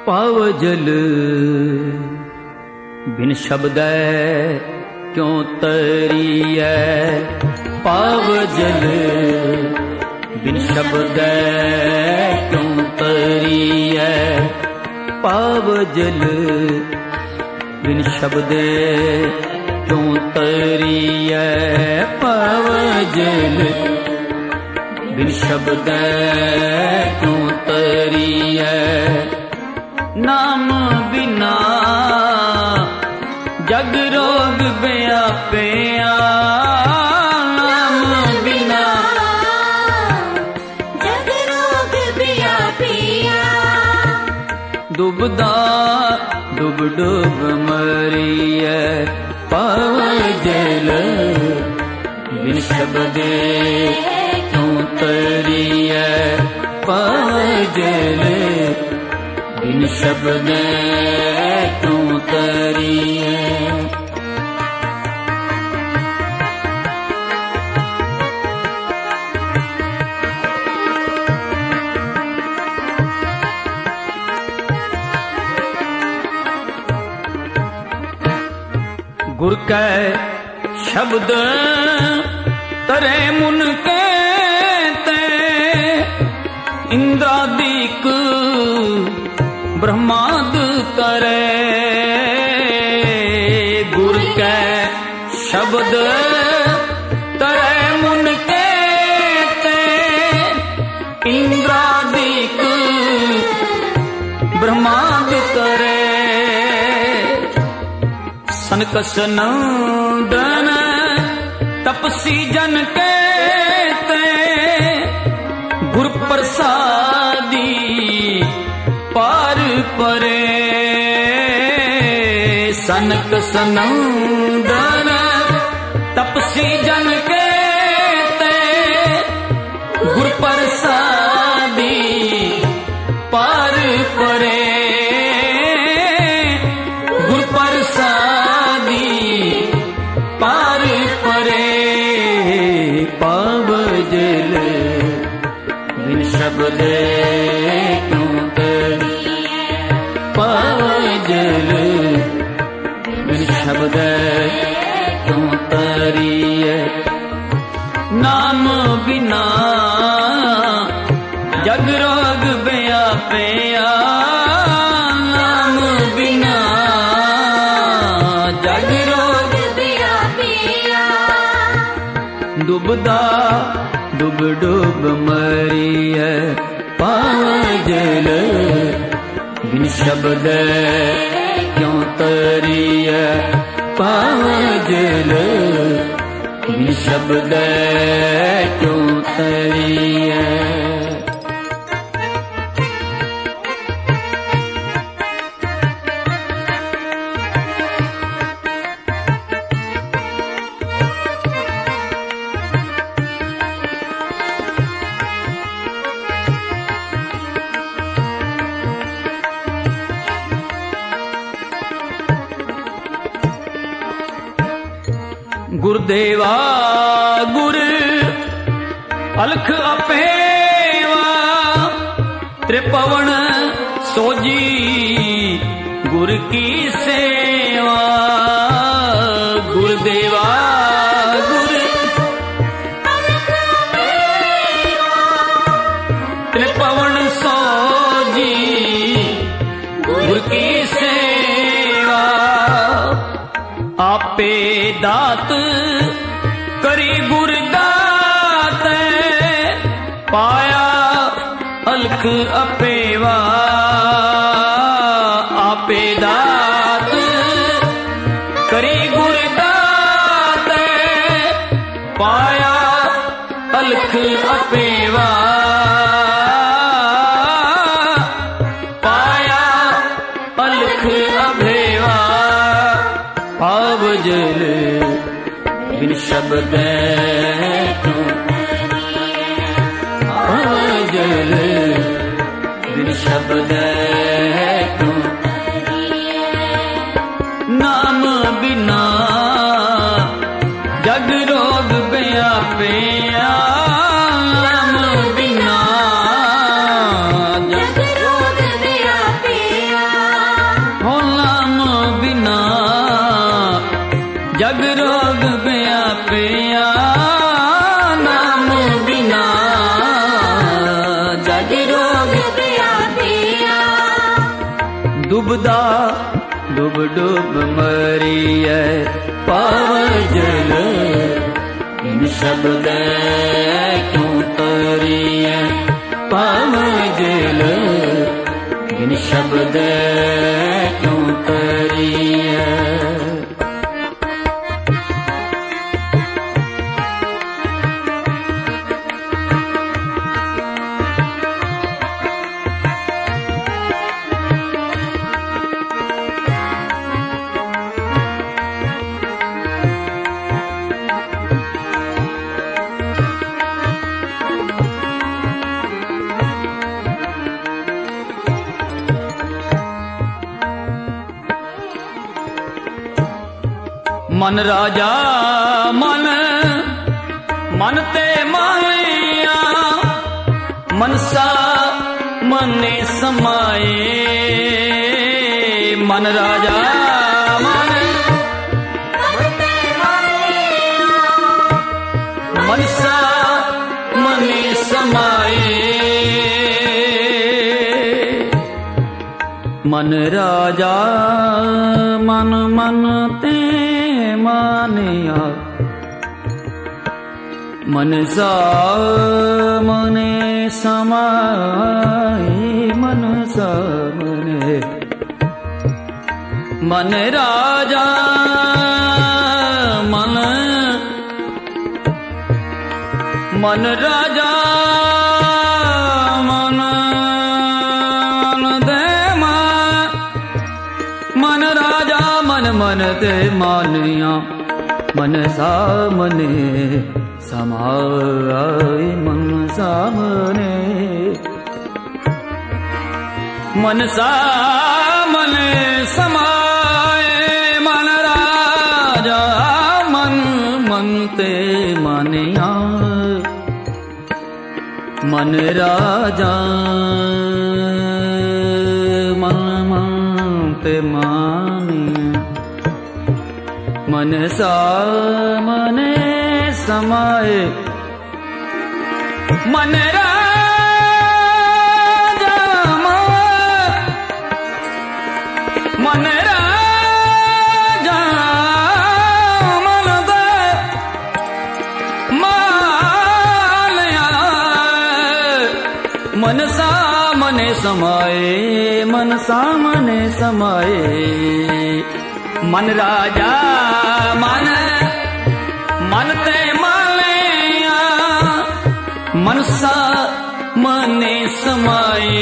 पाव जल बिन शब्द क्यों तरिए, पाव जल बिन शब्द क्यों तरिए, पाव जल बिन शब्द क्यों तरिए, पाव जल बिन शब्द क्यों तरिए। नाम बिना जग रोग व्यापिया, नाम बिना जग रोग व्यापिया, डूबदा डूब डूब मरिए, पाव जल बिन शब्द क्यों तरिए, पाव जल बिन शब्द क्यों तरिए। गुर कै शब्द तरे मुन के ते, इंद्रादिक ब्रह्माद तरे। गुर कै शब्द तरे मुन के ते, इंद्रादिक ब्रह्माद तरे। सनक सनंदन तपसी जन के ते, गुर प्रसादी पार परे। सनक सनंदन तपसी जन के ते, गुर प्रसादी पार परे। गुर प्रसादी पार परे, पाव जल बिन शब्द क्यों तरिए, पाव जल बिन शब्द क्यों तरिए। नाम बिना जग रोग व्यापिया, नाम बिना जग रोग व्यापिया, डूबदा डूब डूब मरिए, पाव जल बिन शब्द क्यों तरिए, पाव जल बिन शब्द क्यों तरिए। गुरुदेवा गुर अलख अपेवा, त्रिपवन सोजी गुर की सेवा। गुरुदेवा गुर अलख अपेवा, त्रिपवन सोजी गुर की सेवा। आपे दात करी गुर दात, पाया अलख अपेवा। आपे दात करी गुर दात, पाया अलख अपेवा। पाया अलख अभेवा, पाव जल बिन शब्द क्यों तरिए, पाव जल बिन शब्द क्यों तरिए। नाम बिना जग रोग व्यापिया, नाम बिना जग रोग व्यापिया, डूब मरिए पाव जल इन शब्द क्यों तरिए पाव जल इन शब्द क्यों तरिए। मन राजा मन मन ते माया मनसा मने समाए मन राजा मन मनसा मने समाए मन राजा मन मन ते मानिया मन सा मने समाए मन सा मने मन राजा मन मन राजा मन दे मन राजा मन मन ते मानिया मन सामने समाए मन सामने मन सामने समाए मन राजा मन मन ते मानिया मन राजा मन मन ते मानिया मन सामने समाए मन राजा मन राजा मन दे मालया मन सामने समाए मन सामने समाए मन राजा मन मन ते मालया मन सा मने समाए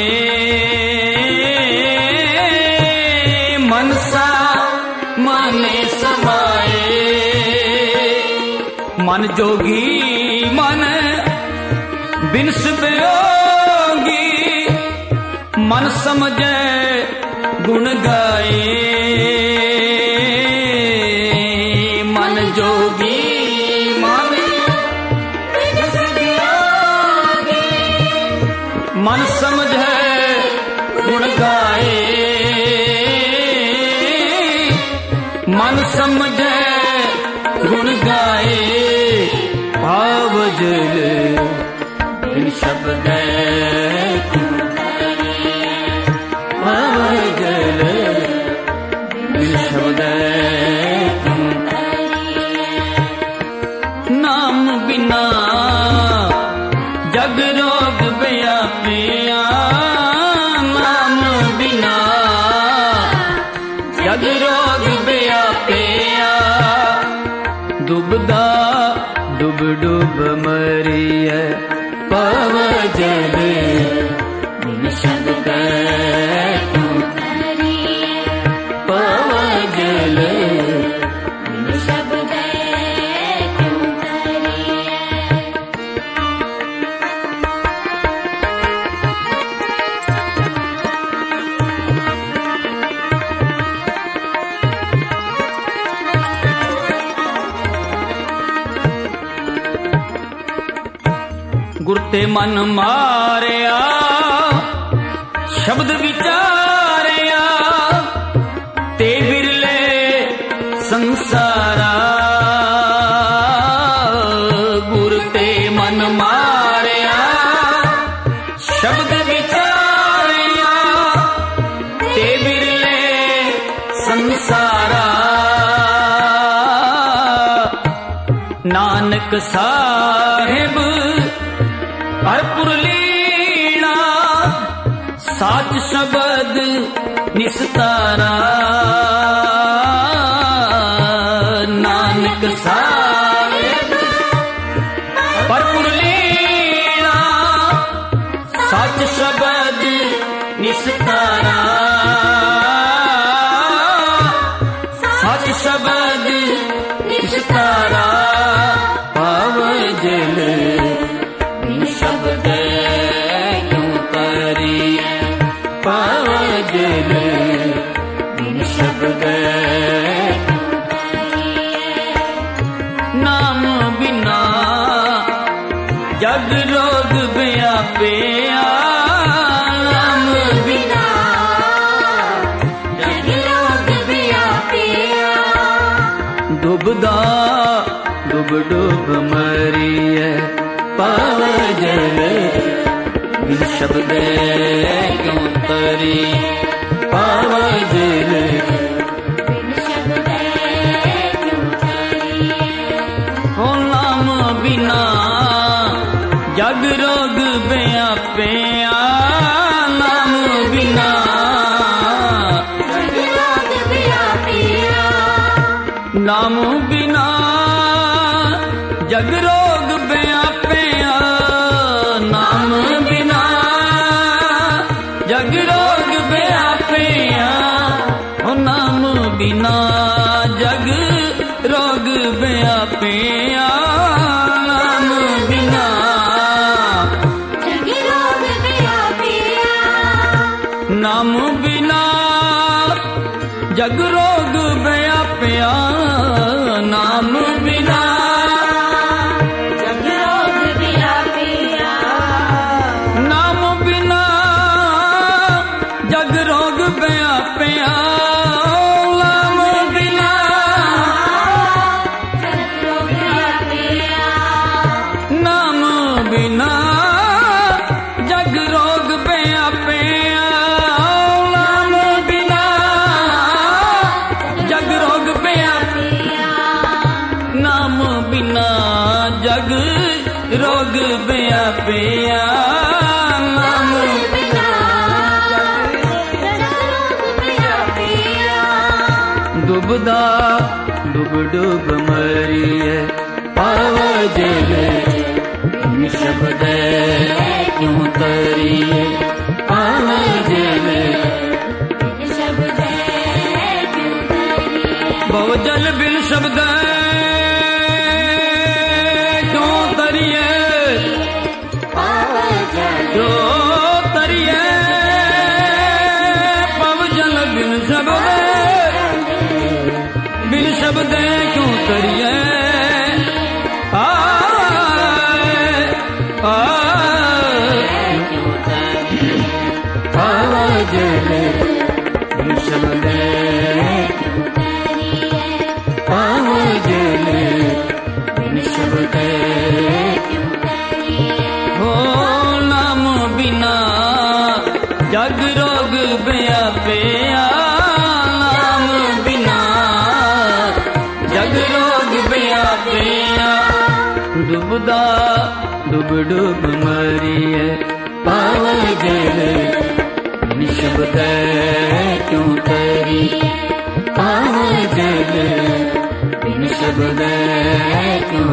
मन सा मने समाए मन जोगी मन बिनस वियोगी मन समझे गुण गाए मन जोगी मन मन समझे गुण गाए मन समझे गुण गाए भाव जल इन शब्द भाव जल इन शब्द नाम बिना जग रोग व्यापिया नाम बिना जग रोग व्यापिया डूबदा डूब डूब मरिए पाव जल इन शब्द क्यों तरिए पाव जल इन शब्द क्यों तरिए। गुर ते मन मारिया शब्द विचारिया ते बिरले संसारा गुर ते मन मारिया शब्द विचारिया ते बिरले संसारा ਨਾਨਕ ਸਾਹਿਬ ਭਰਪੁਰ ਲੀਣਾ ਸਾਚ ਸ਼ਬਦ ਨਿਸਤਾਰਾ ਨਾਨਕ ਸਾਹਿਬ ਭਰਪੁਰ ਲੀਣਾ ਸਾਚ ਸ਼ਬਦ ਨਿਸਤਾਰਾ ਸਾਚ ਸ਼ਬਦ ਨਿਸਤਾਰਾ ਪਾਵ ਜਲ ਬਿਨ ਸ਼ਬਦ ਕਿਉ ਤਰੀ ਪਾਵ ਜਲ ਬਿਨ ਸ਼ਬਦ ਨਾਮ ਬਿਨਾ ਜਗ ਰੋਗ ਵਿਆਪਿਆ ਨਾਮ ਬਿਨਾ ਜਗ ਰੋਗ ਵਿਆਪਿਆ ਡੁਬਦਾ ਡੁਬ ਡੁਬ ਮਰੀਐ ਪਾਵ ਜਲ ਬਿਨ ਸ਼ਬਦ ਕਿਉ ਤਰੀ ਪਾਵ ਜਲ ਬਿਨ ਸ਼ਬਦ ਕਿਉ ਤਰੀ ਹੋ ਨਾਮ ਬਿਨਾ ਜਗ ਰੋਗ ਵਿਆਪਿਆ ਨਾਮ ਬਿਨਾ ਜਗ ਰੋਗ ਵਿਆਪਿਆ ਨਾਮ ਬਿਨਾ ਜਗ ਰੋਗ ਵਿਆਪਿਆ ਨਾਮ ਬਿਨਾ ਜਗ ਰੋਗ ਵਿਆਪਿਆ ਓ ਨਾਮ ਬਿਨਾ ਜਗ ਰੋਗ ਵਿਆਪਿਆ ਨਾਮ ਬਿਨਾ ਜਗ ਰੋਗ ਵਿਆਪਿਆ ਨਾਮ ਬਿਨਾ ਜਗ ਰੋਗ ਵਿਆਪਿਆ ਨਾਮ ਬਿਨਾ ਜਗ ਰੋਗ ਵਿਆਪਿਆ ਨਾਮ ਬਿਨਾ ਜਗ ਰੋਗ ਵਿਆਪਿਆ ਨਾਮ ਬਿਨਾ ਜਗ ਰੋਗ ਵਿਆਪਿਆ ਨਾਮ ਬਿਨਾ ਜਗ ਰੋਗ ਵਿਆਪਿਆ ਨਾਮ ਬਿਨਾ ਜਗ ਰੋਗ ਵਿਆਪਿਆ ਨਾਮ ਬਿਨਾ ਜਗ ਰੋਗ ਵਿਆਪਿਆ ਨਾਮ ਬਿਨਾ ਜਗ ਰੋਗ ਵਿਆਪਿਆ ਡੁਬਦਾ ਡੁਬ ਡੁਬ ਮਰੀਐ ਪਾਵ ਜਲ ਬਿਨ ਸ਼ਬਦ ਕਿਉ ਤਰੀਐ ਪਾਵ ਜਲ ਬਿਨ ਸ਼ਬਦ ਕਿਉ ਤਰੀ ਭਵ ਜਲ ਬਿਨ ਸ਼ਬਦ ਕਿਉ ਤਰੀਐ ਪਾਵ ਜਲ ਕਿਉ ਤਰੀਐ ਭਵ ਜਲ ਬਿਨ ਸ਼ਬਦ ਬਿਨ ਸ਼ਬਦ ਕਿਉ ਤਰੀਐ ਪਾਵ ਜਲ ਬਿਨ ਸ਼ਬਦ ਪਾਵ ਜਲ ਬਿਨ ਸ਼ਬਦ ਹੋ ਨਾਮ ਬਿਨਾ ਜਗ ਰੋਗ ਵਿਆਪਿਆ ਨਾਮ ਬਿਨਾ ਜਗ ਰੋਗ ਵਿਆਪਿਆ ਡੁਬਦਾ ਡੁਬ ਡੁਬ ਮਰੀਐ ਪਾਵ ਜਲ ਬਿਨ ਸ਼ਬਦ ਕਿਉ ਤਰੀ ਪਾਵ ਜਲ ਬਿਨ ਸ਼ਬਦ ਕਿਉ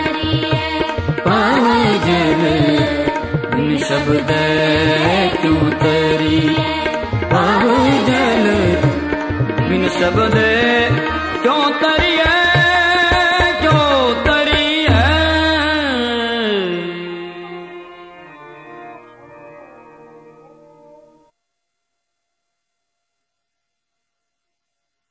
ਪਾਵ ਜਲ ਬਿਨ ਸ਼ਬਦ ਕਿਉ ਤਰੀ ਪਾਵ ਜਲ ਬਿਨ ਸ਼ਬਦ